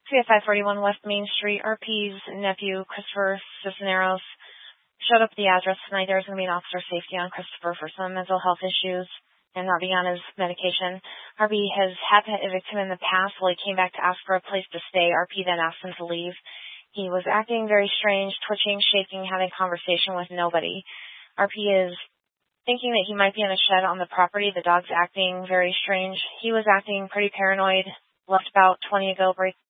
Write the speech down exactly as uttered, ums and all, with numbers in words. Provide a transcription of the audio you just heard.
C F five forty-one West Main Street. R P's nephew, Christopher Cisneros, showed up at the address tonight. There was going to be an officer safety on Christopher for some mental health issues and not being on his medication. R P has had that victim in the past. While he came back to ask for a place to stay, R P then asked him to leave. He was acting very strange, twitching, shaking, having conversation with nobody. R P is thinking that he might be in a shed on the property. The dog's acting very strange. He was acting pretty paranoid. Left about twenty ago, break,